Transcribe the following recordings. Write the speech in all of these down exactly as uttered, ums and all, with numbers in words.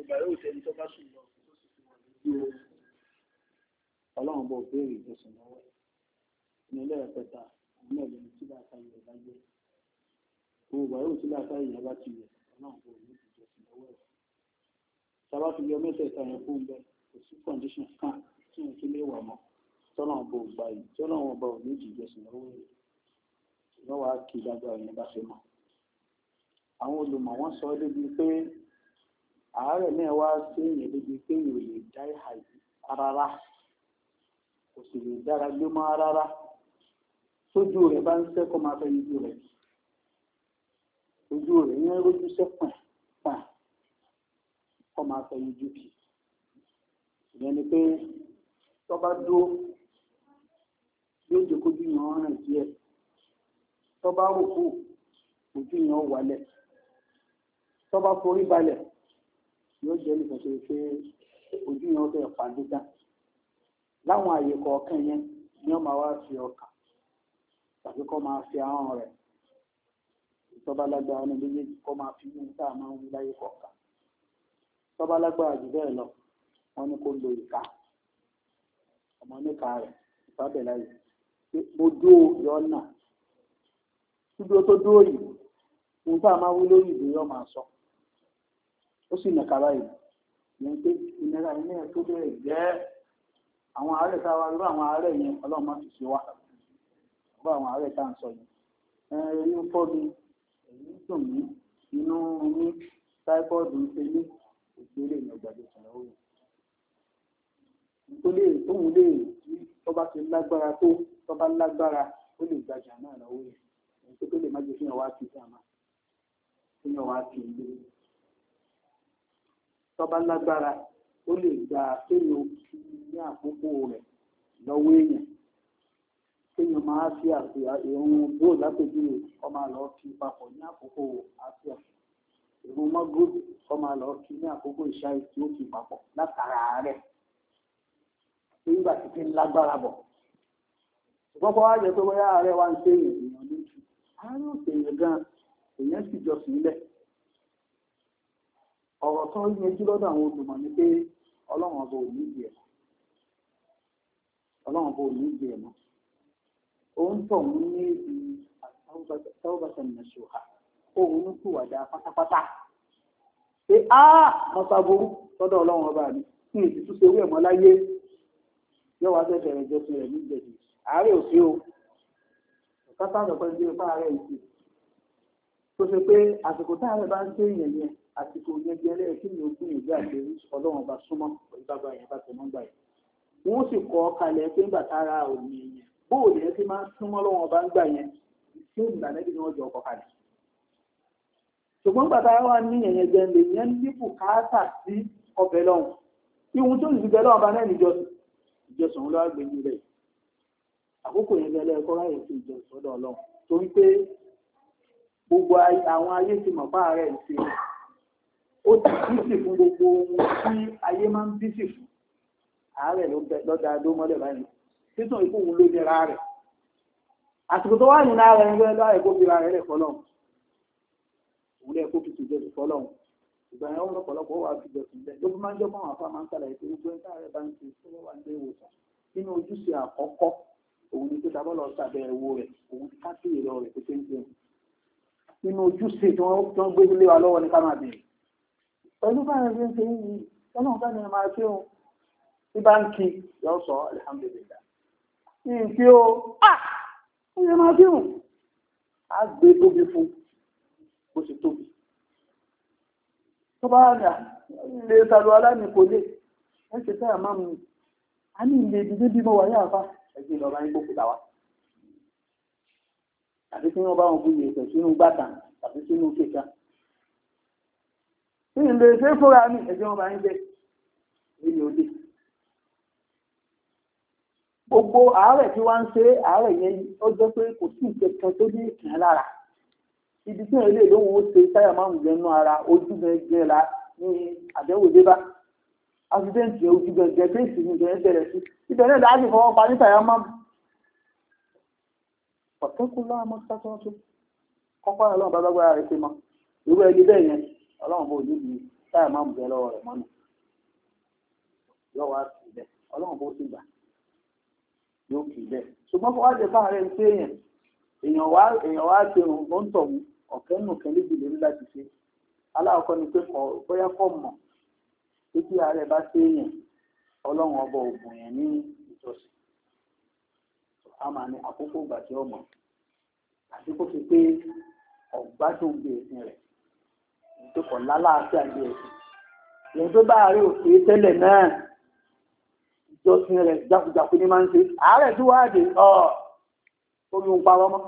ìgbà yóò tẹni tó bá sùn lọ ọlọ́run bọ̀ béèrè ìjọsìn lọ́wọ́ ní ilé ẹ̀pẹta àwọn ẹ̀lẹ́ni tí láta yẹ̀ bá jẹ́ gbogbo ìgbà yóò tí láta yẹ̀ bá ti yẹ̀ ọlọ́run bọ̀ ní ìjọsìn lọ́wọ́ ẹ̀ sábà fi yọ mẹ́tẹ̀ẹ̀ta yẹn fún bẹ́ẹ̀ kò sí condition kan tí wọ́n tún lè wà mọ́ tọ́lọ́run bọ̀ gbà yìí tọ́lọ́run bọ̀ ní ìjọsìn lọ́wọ́ ẹ̀ lọ́wọ́ á kí dágbà yẹn bá ṣe mọ́ àwọn olùmọ̀ wọ́n sọ débi pé àárẹ̀ náà wá sí èèyàn débi pé èèyàn ò lè dá ìhà yìí rárá kò sì lè dára gbé mọ́ rárá tójú rẹ̀ bá ń sẹ́kọ̀ọ́ máa fẹ́ yíjú rẹ̀ ojú rẹ̀ yẹn rójú sẹ́pọ̀n pọ̀n kọ́ máa fẹ́ yíjú kì ìyẹn ni pé tó bá dúró yóò jẹ́ kójú yẹn rìn díẹ̀ tó bá rò kú ojú yẹn wálẹ̀ tó bá forí balẹ̀ yóò jẹ́ nìkan tó ṣe ojú yẹn fẹ́ pàdé dá láwọn àyè kọ̀ọ̀kan yẹn ni wọ́n máa wá fi ọkàn tàbí kọ́ máa fi ahọ́n rẹ̀ tọ́ba lágbára ní méjèèjì kọ́ máa fi yún tá a máa ń wí láyé kọ̀ọ̀kan tọ́ba lágbára jù bẹ́ẹ̀ lọ wọ́n ní kó lo ìka ọmọ níka rẹ̀ ìfábẹ̀ láyè mo dúró yọ náà dúdú tó dúró yìí ohun tá a máa wí lórí ìlú yọ máa sọ ó sì nàka báyìí ìyẹn pé ìnira ilé ẹ̀ tó bẹ̀rẹ̀ jẹ́ àwọn àárẹ̀ tá a wá irú àwọn àárẹ̀ yẹn ọlọ́run má fi ṣe wá bá àwọn àárẹ̀ tá à ń sọ yìí ẹ̀rí ń fọ́ mi èyí ń dùn mí inú mi táípọ́ọ̀dù ń ṣe ní ìpínlẹ̀ ìyọ̀gbàdo ìṣẹ̀lẹ̀ òun nítorí tóun lè rí tó bá ti lágbára tó tó bá lágbára ó lè gbajà náà lọ́wọ́ yẹn èyí tó lè má jẹ́ kí wọ́n wá sí àmà kí wọ́n wá sí ilé tó bá lágbára ó lè gba kéèyàn ní àkókò rẹ̀ lọ́wọ́ èèyàn kéèyàn máa fi àfihàn ìrún bó lápèjú kọ́ máa lọ kí papọ̀ ní àkókò àfíà ìrún mọ́gòdì kọ́ máa lọ kí ní àkókò ìṣáì tí ó kì papọ̀ látara rẹ̀ nígbà tí kí ń lágbára bọ̀ ṣùgbọ́n kọ́ wá jẹ́ pé bóyá ààrẹ wá ń ṣe èèyàn ní jù ààrẹ òkè èèyàn gan èèyàn sì jọ sílẹ̀ ọ̀rọ̀ tó ń yanjú lọ́dọ̀ àwọn olùmọ̀ ni pé ọlọ́run ọba ò ní ìdí ẹ̀ ọlọ́run ọba ò ní ìdí ẹ̀ mọ́ òun tọ̀ ń ní ibi àtàwọ̀bàtà nìṣòhà òun ní kùwàdà pátápátá pé á mọ́sàbórú lọ́dọ̀ ọlọ́run ọba mi kí n sì tún ṣe owó ẹ̀mọ́ láyé yóò wá sẹ́sẹ̀ rẹ̀ jẹ́ fún rẹ̀ ní ìjẹ̀dì àárẹ̀ ò sí o kátà àgbẹ̀pẹ́ ní ipá àárẹ̀ ìsìn tó ṣe pé àsìkò táàrẹ̀ bá ń ṣe èèyàn yẹn àsìkò yẹn jẹ́ lẹ́yìn kí ni ó gbìyànjú àti ọlọ́run ọba súnmọ́ ìbába yẹn bá tẹ̀mọ́ gbà yẹn wọ́n sì kọ́ kalẹ̀ pé nígbà tára òní yẹn bóòlù yẹn ti máa ń súnmọ́ lọ́wọ́ ọba ń gbà yẹn tí ó gbà lẹ́bi ni wọ́n jọ ọkọ̀ kalẹ̀ ṣùgbọ́n gbàtà wà ní ẹ̀yẹn jẹ́ lè yẹn ní bùkátà sí ọbẹ̀ lọ́hùn ihun tó sì bẹ lọ́wọ́ ọba náà níjọsìn ìjọsìn òun lọ́wọ́ gbẹ̀yìn rẹ̀ àkókò yẹn gẹ́lẹ́ ẹ̀kọ́ ráyè sí ìjọsìn ọ̀dọ̀ ọlọ́run torí pé gbogbo àwọn ayé ti mọ̀ fún ààrẹ ìṣe ó ti bísì fún gbogbo ohun tí ayé máa ń bísì fún ààrẹ lọ́dà adó mọ́lẹ̀ báyìí títún ikú òun ló nira rẹ̀ àsìkò tó wà nínú ara rẹ̀ ń gbé láì kó fi ra rẹ̀ lẹ̀ fọlọ́run òun lẹ̀ kó fi ti jẹ́ fọlọ́run ìgbà yẹn wọn lọ́pọ̀lọpọ̀ wà fi jọsìn bẹ́ẹ̀ ló fi máa ń jọ́ fún àwọn afá máa ń sàlàyé pé gbogbo ẹ̀ńtà rẹ̀ bá ń ṣe tó wà ní ìwòsàn nínú ojúṣe àkọ́kọ́ òun ni pé tábọ́ lọ sàbẹ̀ ẹ̀wò rẹ̀ òun ká sí èrò rẹ̀ pé ń jẹun nínú ojúṣe tí wọ́n gbé lé wa lọ́wọ́ ní ká máa bẹ̀rẹ̀ pẹ̀lú báyìí ṣe ń ṣe yìí ọlọ́run bá ní ẹ máa ṣe òun tí bá ń kí yọ sọ alihamdulilayi ní ìfi o ah ó yẹ máa ṣe òun á gbé tóbi fún bó ṣe tóbi tó bá rà ilé ìsàlù aláàmì kò lè ẹ ṣe fẹ́ àmá mi a ní ilé ìdílé bímọ wà ní àfá ẹgbẹ́ ìlọba ní gbókùtà wa àti tí wọ́n bá wọn búyè ẹ̀sẹ̀ sínú gbàtà tàbí sínú kéka ní ilé ìfẹ́ fúnra ní ẹgbẹ́ wọn bá ń jẹ́ ilé òde gbogbo àárẹ̀ tí wọ́n ń ṣe àárẹ̀ yẹn ó jẹ́ pé kò sí ìkẹ̀kẹ́ tó ní ìkìn lára ibi tí ilé ìlóhùn ó ṣe táyà márùn gẹnu ara ojú gẹ́gẹ́ la ní àdẹ́wò débá accident ojú gẹ́gẹ́ pé ìsìn ìgbẹ́ bẹ̀rẹ̀ sí ìbẹ̀rẹ̀ láti fọwọ́ pa ní táyà márùn ọ̀tẹ́kùn láàmú sátọ́tún kọ́kọ́ ọlọ́run bá gbágbára rẹ̀ ṣe mọ́ irú ẹni bẹ́ẹ̀ yẹn ọlọ́run bó níbi táyà máa ń bẹ lọ́wọ́ rẹ̀ mọ́nà lọ́wọ́ àti ibẹ̀ ọlọ́run bó ti gbà yóò kì í bẹ́ẹ̀ ṣùgbọ́n fọwọ́ jẹ fáwọn rẹ̀ ń pé èèyàn èèyàn wá èèyàn wá ṣe òun ó ń tọ̀ mú ọ̀kẹ́ nù kẹ́ lébi lórí láti ṣe aláwọ̀kọ́ ni pé bóyá kọ́ mọ̀ pé kí ààrẹ bá ṣe èèyàn ọlọ́run ọba ògùn yẹn ní ìjọsìn a máa ní àkókò ìgbà tí ó mọ̀ àti kó fi pé ọ̀gbádùn gbé ẹ̀sìn rẹ̀ tó kọ̀ lálàáfíà gbé ẹ̀sìn ìyẹn tó bá ààrẹ òkè tẹ́lẹ̀ náà ìjọsìn rẹ̀ jákujàku ní máa ń ṣe ààrẹ tó wá dé ọ̀ omi ń parọ́ mọ́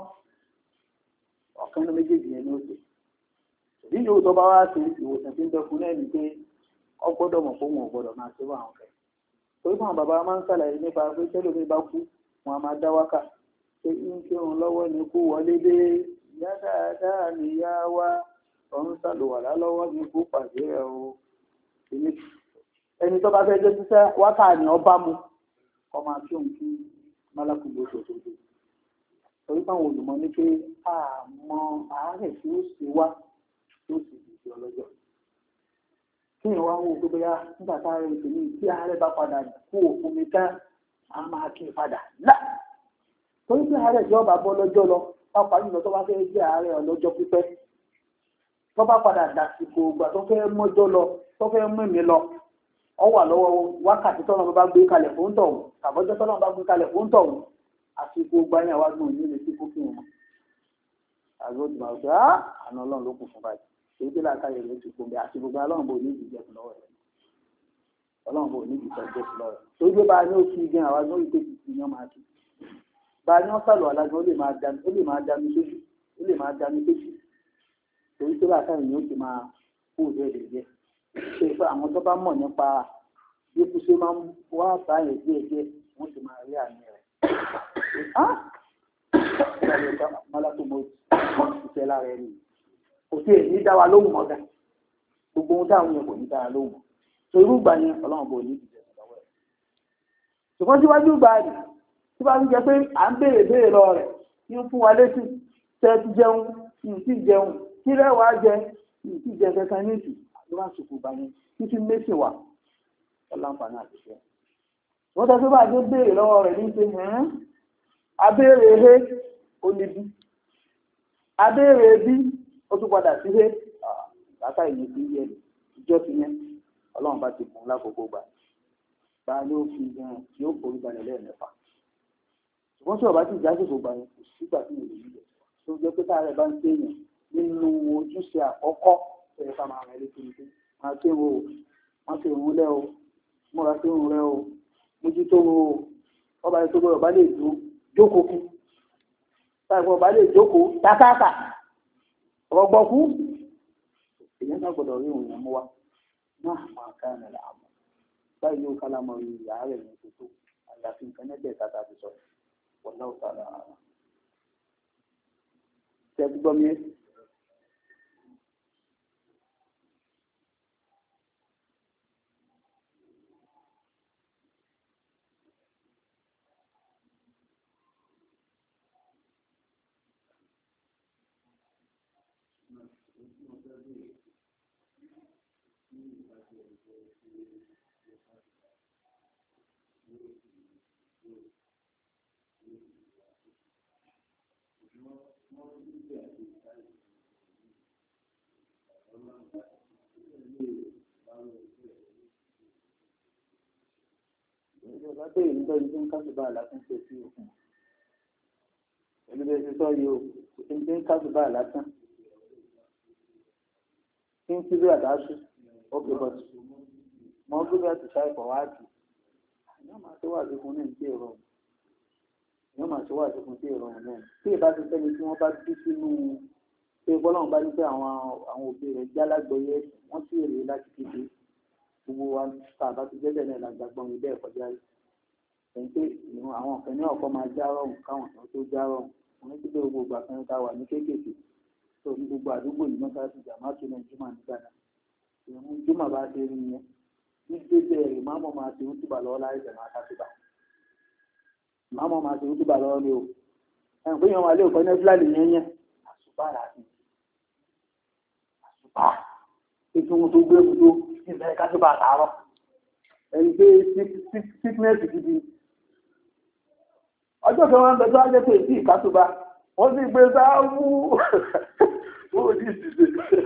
ọ̀kan ní méjèèjì yẹn ní ó ṣe èyí yóò tó bá wá sí ìwòsàn tí ń bẹ fún náà ní pé ọ gbọ́dọ̀ mọ̀ fún wọn ò gbọ́dọ̀ máa ṣe wà àwọn kẹ́ torí fún àwọn bàbá máa ń ṣàlàyé nípa pé tẹ́lómi bá kú wọn a máa dá wákà pé ń kírun lọ́wọ́ ní kú wọlé dé ìyá dáadáa níyá wá ọ̀run ṣàlùwàlá lọ́wọ́ ní kú pàdé ẹ̀ o ẹni tó bá fẹ́ jẹ́ sísẹ́ wákà ní ọba mu kọ́ máa kí òun kí málákùnrin oṣù tó dé torí fáwọn olùmọ̀ ní pé àmọ́ àárẹ̀ tí ó ṣe wá tí ó sì di ọlọ́jọ́ kí ìwà ń wo pé bóyá nígbà tá a rẹ̀ ń tèmi tí ààrẹ bá padà kú òfin mi tán a máa kí n padà lá torí pé ààrẹ tí ọba bọ́ lọ́jọ́ lọ pápá jùlọ tó bá fẹ́ jẹ́ ààrẹ ọlọ́jọ́ pípẹ́ tó bá padà dàsìkò ìgbà tó fẹ́ mọ́jọ́ lọ tó fẹ́ mú mi lọ ọ wà lọ́wọ́ wákàtí tọ́lọ́ bá gbé kalẹ̀ fún tọ̀hún tàbọ́jọ́ tọ́lọ́ bá gbé kalẹ̀ fún tọ̀hún àsìkò gbáyà wá gbọ́n ní ilé tí kó kí wọn àgbẹ̀ òtún máa gbé àná ọlọ́run ló kù fún báyìí èyí tí láàkáyọ̀ ló ti kún bí àti gbogbo ọlọ́run bò ní ìdíjẹ́ fún lọ́wọ́ rẹ̀ ọlọ́run bò ní ìdíjẹ́ fún lọ́wọ́ rẹ̀ tó gbé bá a ní ó kí gan àwọn agbóhùn tó ti ti yan máa kí bá a ní wọ́n sàlọ̀ alágbọ́n ó lè máa dami ó lè máa dami sójú ó lè máa dami sójú torí tó láàkáyọ̀ ni ó ti máa kú òde ẹ̀dẹ̀ ṣe pé àwọn tó bá mọ̀ nípa bí kú ṣe máa ń wá báyìí díẹ̀ díẹ̀ wọ́n ti máa rí àmì rẹ̀ ìṣẹ́ lára ẹni kò sí èyí dá wa lóhùn mọ́gà gbogbo ohun táwọn yẹn kò ní dára lóhùn tó irú ìgbà yẹn ọlọ́run bò ní ìdíjẹ́ ìlọ́wọ́ rẹ̀ ṣùgbọ́n síwájú ìgbà rẹ̀ tí bá ń jẹ pé à ń béèrè béèrè lọ rẹ̀ kí ń fún wa létí tẹ́ ti jẹun kí n sì jẹun kí rẹ́wàá jẹ kí n sì jẹ kankan ní ìsìn ló máa ń sùkú ìgbà yẹn títí méjì wà ọláǹfààní àtìṣe wọ́n tẹ́ tó bá dé béèrè lọ́wọ́ rẹ̀ ní ṣe hàn abéèrè he ó ní bí abéèrè bí ó tún padà sí he látà ìní sí yẹ ìjọ ti yẹn ọlọ́run bá ti kún lákòókò gbà bá a ló fi gan tí ó forí balẹ̀ lẹ́ẹ̀mẹ́fà ṣùgbọ́n tí ọba ti já sí gbogbo yẹn kò sígbà tí èyí yẹ tó jẹ́ pé táàrẹ̀ bá ń téèyàn nínú ojúṣe àkọ́kọ́ ẹ̀rẹ́ ká máa rẹ̀ létí ní pé máa ké wo máa ké òun lẹ́ o múra sí òun rẹ o mójútó o ọba yẹn tó gbọ́dọ̀ bá lè dúró jókòó kú táìpọ̀ ọba lè jókòó tákàkà ọgbọ́kú èyàn náà gbọ́dọ̀ rí òun yẹn mú wa náà máa ká ẹ̀rẹ̀ làmú báyìí yóò kálá mọ ìyá rẹ̀ ní tuntun àyàfi nǹkan nẹ́bẹ̀ẹ́ tàbí àti sọ wọ́n náà sára tẹ́ gbọ́ mi. Ìjọba bẹ́ẹ̀ ń bẹ́ẹ̀ ní kásùbà lásán ṣe sí òkun. Ẹlẹ́bẹ̀ẹ́ ti sọ yìí o, ní kásùbà lásán. Kí n kíbi àdáṣù, ókè bọ́tù. Mọ́ gbé bẹ́ẹ̀ ti ṣàìpọ̀ wá jù. Yóò máa tó wà síkun ní ìdí ìrọ̀. Yóò máa tó wà síkun sí ìrọ̀ náà. Tí ìbá ti sẹ́ni tí wọ́n bá dí sínú pé bọ́lọ́run bá ní pé àwọn àwọn òbí rẹ̀ já lágbóyè wọ́n sì rèé láti kéde. Gbogbo wa tá a bá ti jẹ́jẹ́ náà la gbàgbọ́ mi bẹ́ẹ̀ kọjá rí. Ẹni pé àwọn ọ̀fẹ́ ní ọ̀kọ́ máa já rọrùn káwọn kan tó já rọrùn. Wọ́n ti pé gbogbo ìgbà kan ta wà ní kéékèèké. Tó ní gbogbo àdúgbò yìí mọ́ta ti jà má tún náà jùmọ̀ ní Ghana. Ìrún jùmọ̀ bá ṣe rí yẹn. Ní gbèsè rẹ̀ máàmọ̀ máa ṣe útùbà lọ́wọ́ láì jẹ̀ máa kásìbà. Máàmọ̀ máa ṣe útùbà lọ́wọ́ ní o. Ẹ̀rùn pé yẹn wà lé òkọ́ ní fúlàní yẹn yẹn. Àṣùbà rà sí. Àṣùbà. ètò ohun tó gbé gbogbo ìbẹ̀rẹ̀ ká tó bá àtàárọ̀ ẹni pé sickness gidi ọjọ́ kan wọn bẹ tó wájẹ́ pé èsì ìkásùbà wọ́n sì gbé sáwú ó ní ìsìsẹ́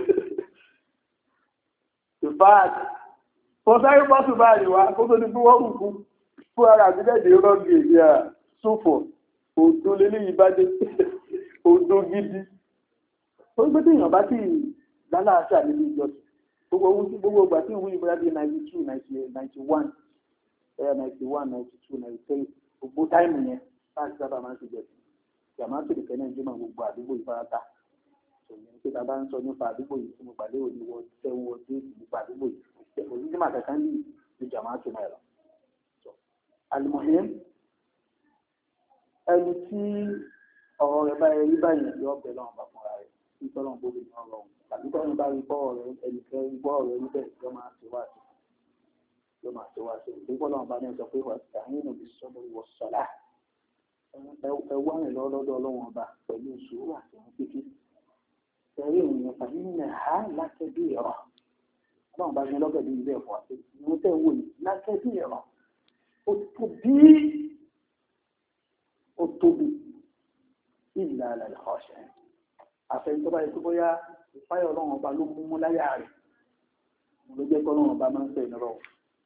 ìfáàtì wọ́n sáré pásùbà rẹ̀ wá kó tó ní bí wọ́n kùkú fún ara àtìlẹ́dẹ̀ rọ́gì èdè à sófò òdó lélẹ́yìn bá dé òdó gidi ó gbé téèyàn bá sì lálàáṣà nínú ìjọsìn gbogbo ohun tí gbogbo ọgbà tí ìwé ìbúra bíi ninety two ninety one ninety one ninety two ninety three gbogbo táìmù yẹn láti sábà máa ń ṣe jẹ̀sìn jàmáà tó lè fẹ́ náà jùmọ̀ gbogbo àdúgbò ìfarata òyìn pé ta bá ń sọ nípa àdúgbò yìí tí mo pàdé òní wọ tẹ́wọ́ wọ dé nípa àdúgbò yìí òní tí màá kankan ní ní jàmáà tó máa lọ. àlùmọ̀hìn ẹni tí ọ̀rọ̀ rẹ̀ bá rí báyìí yọ ọbẹ̀ lọ́wọ́ bá fúnra rẹ̀ tí tọ́lọ́n bó lè ní ọ̀rọ̀ òun tàbí tọ́lọ́n bá rí bọ́ọ̀ rẹ̀ ẹnìkẹ́ rí bọ́ọ̀ rẹ̀ níbẹ̀ yọ máa ṣe wá sí yọ máa ṣe wá sí ìdíkọ́ lọ́wọ́ bá ní sọ pé wà sàyìn òbí sọ́dọ̀ wọ sọ́lá ẹ wá rìn lọ lọ́dọ̀ ọlọ́wọ́n ọba pẹ̀lú ìṣòro àti ìwọ̀n kékeré ẹ̀rí ìrìn tàbí nínú ẹ̀há lákẹ́bí ẹ̀rọ ọlọ́run bá ní lọ́gẹ̀dì ilé ẹ̀kọ́ àti ìwọ̀n tẹ̀ wò ní lákẹ́bí ẹ̀rọ ó tóbi ó tóbi ìlà àlàyé ọ̀ṣẹ́ àfẹ́yìn tó bá yẹ kó bóyá ìfáyọ̀ ọlọ́run ọba ló mú mú láyà rẹ̀ mo ló jẹ́ kọ́ ọlọ́run ọba máa ń fẹ́ ìnira ọ̀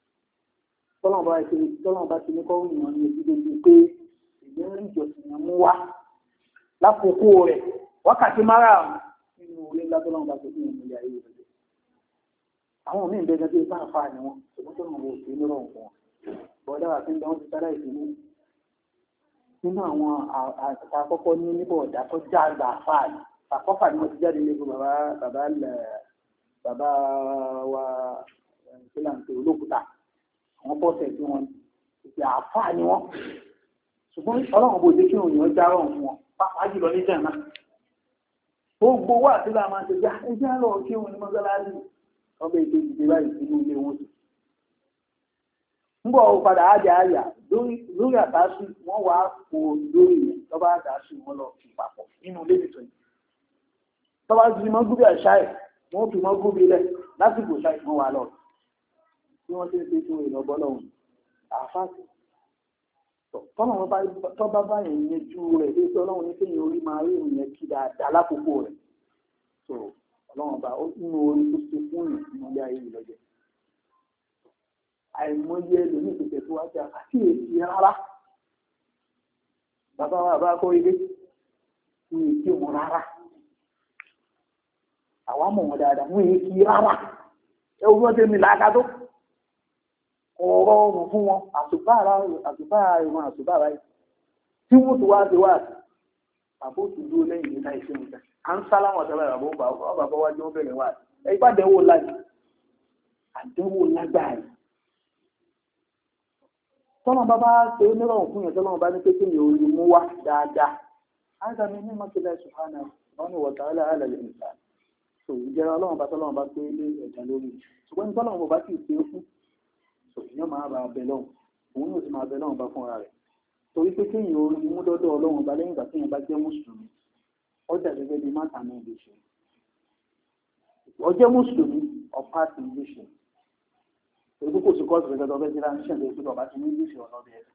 tọ́lọ́run bá ti ní kọ́ ìyàn ní ojú débi pé ìyẹn ń ìjọsìn yẹn mú wá lákòókò rẹ̀ wákàtí márùn-ún nínú orí ńlá tọ́lọ́run bá ti fún ìmú ilé ayé rẹ̀ àwọn míì bẹ́ẹ̀ gẹ́gẹ́ bá àfáà ni wọ́n ṣùgbọ́n tó ràn wọ́n òfin ní rọrùn fún wọn bọ́ọ̀dá wà fún wọn ti sára ìdílé nínú àwọn àkọ́kọ́ ní níbọ̀ ọ̀dà tó já àgbà àfáà ni àkọ́fà ni wọ́n ti jáde lẹ́gbẹ̀ẹ́ bàbá bàbá bàbá wa ìpínlẹ̀ olókùúta àwọn bọ́ọ̀sẹ̀ tí wọ́n ti àfáà ni wọ́n ṣùgbọ́n ọlọ́run bó jẹ́ kí òyìnbó já rọrùn fún wọn pàápàá jùlọ ní jẹ̀má gbogbo wà tí láà máa ṣe já ẹjẹ́ lọ kí òun ní mọ́sálásí ọbẹ̀ ètò ìdíje báyìí sínú ilé wọn ń bọ̀ padà ájá àyà lórí àtàṣù wọ́n wá kó lórí yẹn lọ́ba àtàṣù wọn lọ fi papọ̀ nínú ilé nìtọ́ yìí tọ́ba ti mọ́ gúbí àṣà ẹ̀ wọ́n fi mọ́ gúbí lẹ̀ lásìkò ṣáì wọ́n wà lọ bí wọ́n ti ń ṣe fún ìlọ́gbọ́ lọ́hùn àfáàsì tọ́ba báyìí yẹn ju rẹ̀ lé sí ọlọ́run ní kéèyàn orí máa rí ìrìn kí dáadáa lákòókò rẹ̀ so ọlọ́run bá nínú orí tó ṣe fún ìrìn nínú ilé ayé ìlọ́jẹ̀ àìmọye ẹlòmíì tó tẹ̀ tó wá sí àkíyèsí rárá bàbá wa bá kọ́ ilé ní èké wọn rárá àwa mọ̀ wọn dáadáa wọn èké rárá ẹ wọ́n wọ́n tẹ́ mi láàká tó ọ̀rọ̀ ọ̀rùn fún wọn àtùbá ìwọ̀n àtùbá ráyìí tí wọ́n tó wá ti wá sí àbó tó dúró lẹ́yìn níta ìṣẹ́ ìta à ń sá láwọn ọ̀sẹ̀ bàbá bàbá bàbá wájú ó bẹ̀rẹ̀ wá ẹ ipá dẹ̀wò lágbà àdẹ̀wò lágbà rẹ̀ tọ́nà bàbá ṣe onírọ̀rùn fún yẹn tọ́nà bá ní pé kí ni orí mú wá dáadáa ága mi ní mọ́kílá ìṣùhánà wọn ni wọ̀tá aláàlẹ̀ ìta so ìjẹra ọlọ́run bá tọ́lọ́run bá pé lé ẹ̀dá lórí ṣùgbọ́n tọ́lọ́run bá sì ṣe é fún èèyàn máa bá abẹ lọ́hùn òun yóò ti máa bẹ lọ́hùn bá fúnra rẹ̀ torí pé kéèyàn orí mú dọ́dọ̀ ọlọ́run bá lẹ́yìn ìgbà tí èèyàn bá jẹ́ mùsùlùmí ọjà gẹ́gẹ́ bí máta ní ìlú ṣe ọjẹ́ mùsùlùmí ọ̀pá ti ìlú ṣe èyí kò sí kọ́ọ̀tù gẹ́gẹ́ tó fẹ́ sí láti ṣẹ̀lẹ̀ ìpínlẹ̀ ọba ti ní ìlú ṣe ọ̀nà bẹ́ẹ̀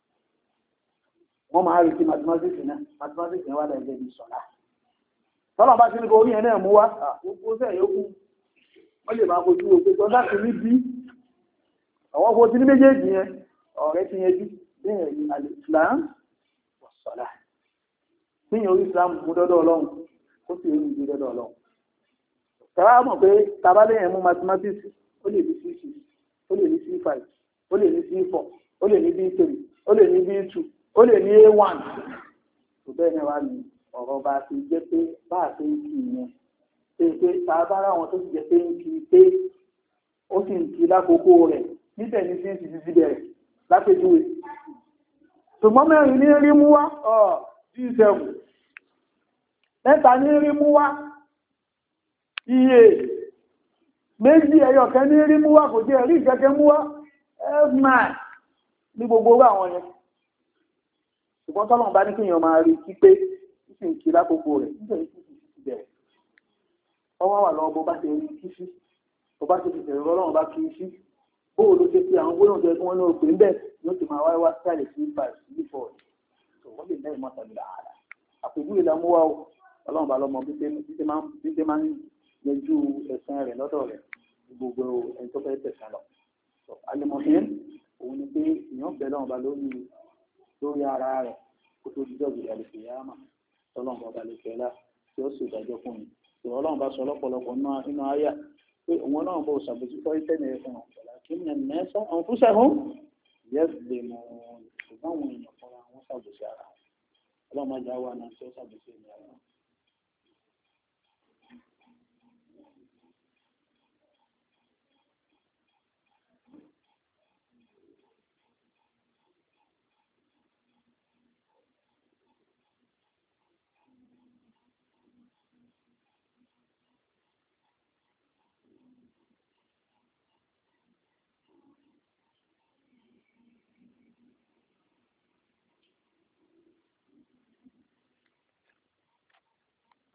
wọ́n máa rí sí mathematics náà mathematics náà wà lẹ́gbẹ̀ẹ́ bí sọ̀lá tọ́lá bá ti ní kó orí ẹ̀ náà mú wá gbogbo sẹ́ẹ̀ yókù wọ́n lè máa fojú wo pé tọ́lá ti ní bí àwọn ọkọ̀ tí ní méjèèjì yẹn ọ̀rẹ́ ti yẹn jú bẹ́ẹ̀ ni al-Islam was-salah níyàn orí Islam mú dọ́dọ̀ ọlọ́run ó sì rí ìgbé dọ́dọ̀ ọlọ́run tàbá mọ̀ pé tàbálẹ̀ yẹn mú mathematics ó lè ní c six ó lè ní c five ó lè ní c four ó lè ní b three ó lè ní b two ó lè ní a one tó bẹ́ẹ̀ náà wá ní ọ̀rọ̀ bá ti jẹ́ pé bá a ṣe ń kí ìyẹn pé pé tàbá ráwọn tó ti jẹ́ pé ń kí pé ó sì ń kí lákòókò rẹ̀ níbẹ̀ ní sí ti ti bẹ̀rẹ̀ lápẹjúwe ṣùgbọ́n mẹ́rin ní rí mú wá ọ̀ g seven mẹ́ta ní rí mú wá iye méjì ẹyọ̀kẹ́ ní rí mú wá kò jẹ́ rí ìkẹ́kẹ́ mú wá f nine ní gbogbo àwọn yẹn ṣùgbọ́n tọ́lọ̀ bá ní kíyàn máa rí kí pé sì ń kí lákòókò rẹ̀ níbẹ̀ ní sí ti bẹ̀rẹ̀ ọwọ́ wà lọ́wọ́ bó bá ti rí kí sí tó bá ti fi tẹ̀rọ ọlọ́run bá kí í sí bóò ló ṣe fi àwọn gbólóhùn jẹ kí wọ́n ní òpè ń bẹ̀ yóò ti máa wáyé wá sáàlì sí five sí four tó wọ́n lè lẹ́yìn mọ́ta bí làálà àpèjú ìlàmú wa o ọlọ́run bá lọ́mọ bí ṣe máa ń yanjú ẹ̀sán rẹ̀ lọ́dọ̀ rẹ̀ gbogbo ẹni tó fẹ́ tẹ̀sán lọ. alimọ̀hìn òun ni pé èèyàn bẹ̀ lọ́wọ́ bá lórí lórí ara rẹ̀ kó tó di dọ́gbì àlèkè yáàmà tọ́lọ́run bá balẹ̀ kẹ́lá tí ó sì dájọ́ fún mi. ìwọ ọlọ́run bá sọ lọ́pọ̀lọpọ̀ nínú àyà pé òun náà bó ṣàbójútó ìtẹ́nẹ̀ ẹ̀fọn ọ̀pọ̀lá kí ní ẹ̀mẹ́sà àwọn fúnṣẹ́ hún yẹ́sì lè mọ̀ ṣùgbọ́n àwọn èèyàn fúnra wọn ṣàbòsí ara wọn ọlọ́run máa já wà náà tí ó ṣàbòsí ìyá wọn.